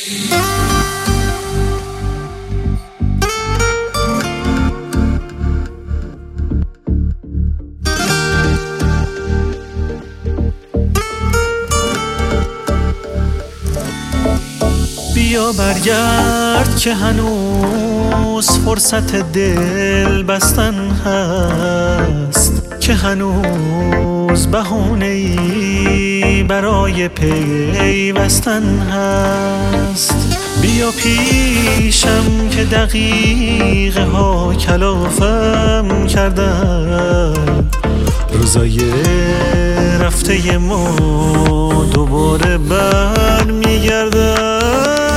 بیا برگرد که هنوز فرصت دل بستن هست، که هنوز بهانه‌ای برای پیوستن هست. بیا پیشم که دقیقه ها کلافم کردن، روزای رفته ما دوباره برمیگردن.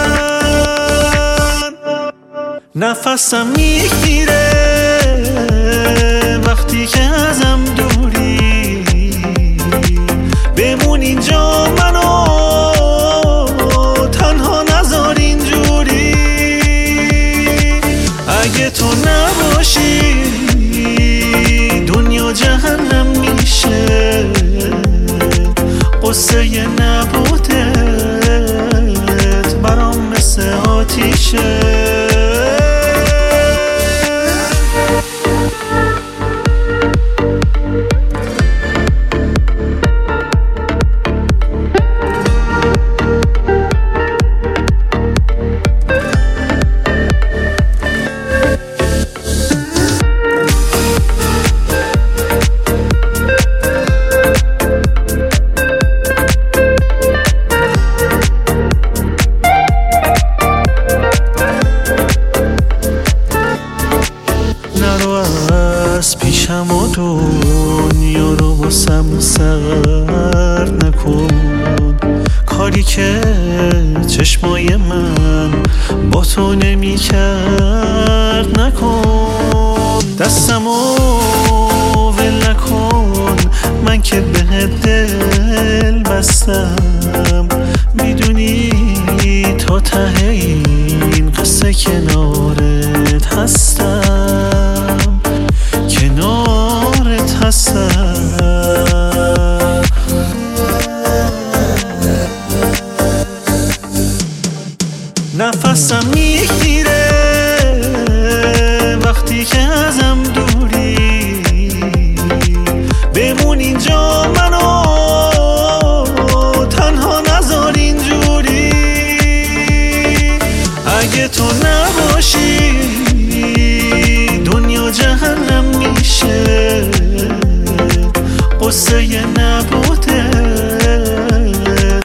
نفسم میگیره وقتی که ازم دوری، بمون اینجا منو تنها نذار اینجوری. اگه تو نباشی دنیا جهنم میشه، قصه نبودت برام مثل آتیشه. از پیشم و دنیا رو باسم سرد نکن، کاری که چشمای من با تو نمی کرد نکن. دستمو ول نکن، من که به دل بستم، میدونی تا ته این قصه کنارت هستم، کنارت هستم. نفسم